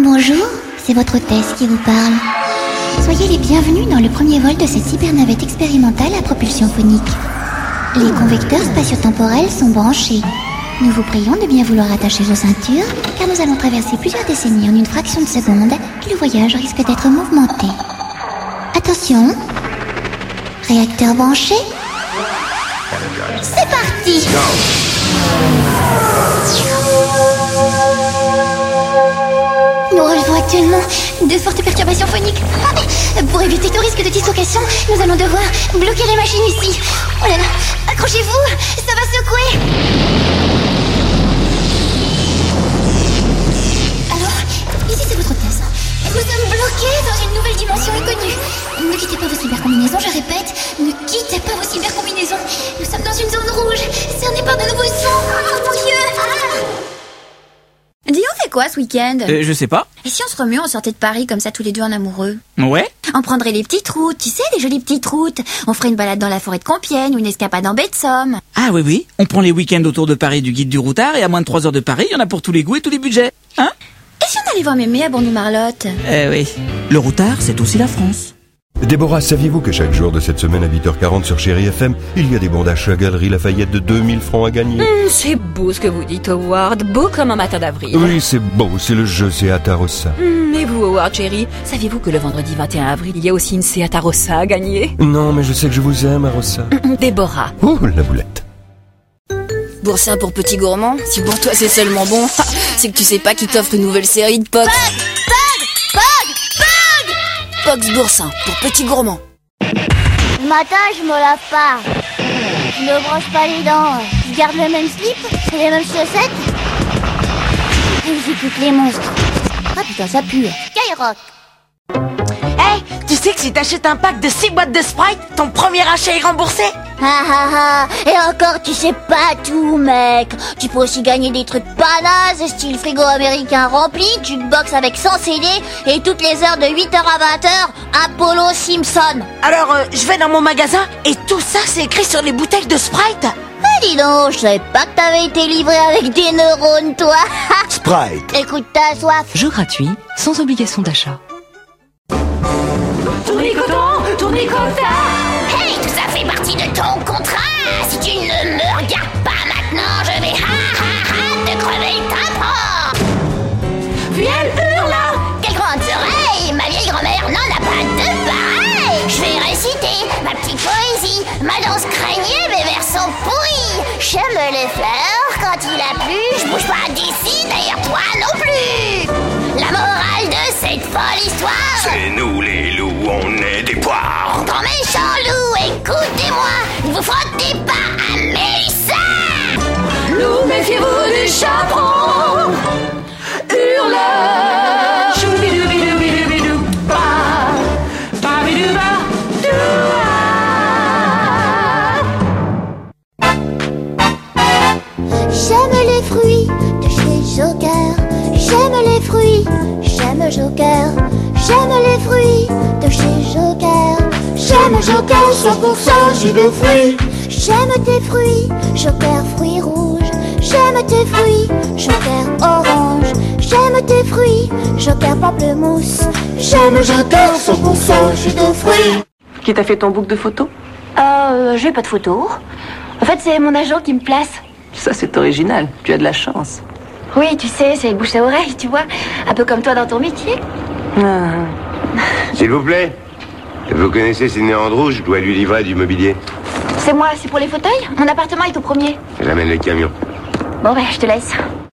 Bonjour, c'est votre hôtesse qui vous parle. Soyez les bienvenus dans le premier vol de cette cybernavette expérimentale à propulsion phonique. Les convecteurs spatio-temporels sont branchés. Nous vous prions de bien vouloir attacher vos ceintures, car nous allons traverser plusieurs décennies en une fraction de seconde et le voyage risque d'être mouvementé. Attention, réacteur branché. C'est parti! Nous relevons actuellement de fortes perturbations phoniques. Pour éviter tout risque de dislocation, nous allons devoir bloquer les machines ici. Oh là là, accrochez-vous, ça va secouer. Alors, ici c'est votre hôtesse. Nous sommes bloqués dans une nouvelle dimension inconnue. Ne quittez pas vos cybercombinaisons, je répète, ne quittez pas vos cybercombinaisons. Nous sommes dans une zone rouge, cernée par de nouveaux sons. Oh mon Dieu! Dis, on fait quoi ce week-end? Je sais pas. Et si on se remuait, on sortait de Paris comme ça tous les deux en amoureux? Ouais. On prendrait les petites routes, tu sais, les jolies petites routes. On ferait une balade dans la forêt de Compiègne ou une escapade en baie de Somme. Ah oui. On prend les week-ends autour de Paris du guide du routard et à moins de 3 heures de Paris, il y en a pour tous les goûts et tous les budgets. Hein? Et si on allait voir Mémé à Bornou-Marlotte? Oui. Le routard, c'est aussi la France. Déborah, saviez-vous que chaque jour de cette semaine à 8h40 sur Chéri FM, il y a des bons d'achat Galerie Lafayette de 2000 francs à gagner? C'est beau ce que vous dites, Howard. Beau comme un matin d'avril. Oui, c'est beau, c'est le jeu Seat Arossa. Et vous, Howard, chérie, saviez-vous que le vendredi 21 avril, il y a aussi une Seat Arossa à gagner? Non, mais je sais que je vous aime, Arossa. Déborah. Oh, la boulette. Boursin pour petit gourmand, si pour toi c'est seulement bon, c'est que tu sais pas qu'il t'offre une nouvelle série de Pogs. Pogs Boursin pour petit gourmand. Le matin, je me lave pas. Je ne brosse pas les dents. Je garde le même slip, les mêmes chaussettes. Et j'écoute les monstres. Ah putain, ça pue. Skyrock. Hey, tu sais que si t'achètes un pack de 6 boîtes de Sprite, ton premier achat est remboursé? Et encore, tu sais pas tout, mec. Tu peux aussi gagner des trucs panazes, style frigo américain rempli, jukebox avec 100 CD, et toutes les heures de 8h à 20h, Apollo Simpson. Alors, je vais dans mon magasin et tout ça, c'est écrit sur les bouteilles de Sprite. Dis donc, je savais pas que t'avais été livré avec des neurones, toi. Sprite. Écoute, t'as soif. Jeu gratuit, sans obligation d'achat. Tournicota. Hey, tout ça fait partie de ton contrat. Si tu ne me regardes pas maintenant, je vais te crever le tympan. Puis elle hurle. Quelle grande oreille. Ma vieille grand-mère n'en a pas de pareil. Je vais réciter ma petite poésie. Ma danse craignait mes vers sont pourris. J'aime les fleurs quand il a plu. Je bouge pas d'ici, d'ailleurs toi non plus. La morale de cette folle histoire, c'est nous les loups, on est des poires. Grand méchant loup, écoutez-moi, ne vous frottez pas à Mélissa. Loup, méfiez-vous du chaperon. Hurleur. Choubidoubidoubidoubidou. Babidouba. J'aime les fruits de chez Joker. J'aime les fruits, j'aime Joker. J'aime les fruits de chez Joker. J'aime Joker 100% jus de fruits. J'aime tes fruits, Joker fruits rouges. J'aime tes fruits, Joker orange. J'aime tes fruits, Joker pamplemousse. J'aime Joker 100% jus de fruits. Qui t'a fait ton book de photos? J'ai pas de photos. En fait, c'est mon agent qui me place. Ça, c'est original. Tu as de la chance. Oui, tu sais, c'est bouche à oreille, tu vois. Un peu comme toi dans ton métier. S'il vous plaît, vous connaissez Sidney Andrews, je dois lui livrer du mobilier. C'est moi, c'est pour les fauteuils. Mon appartement est au premier. J'amène le camion. Bon, je te laisse.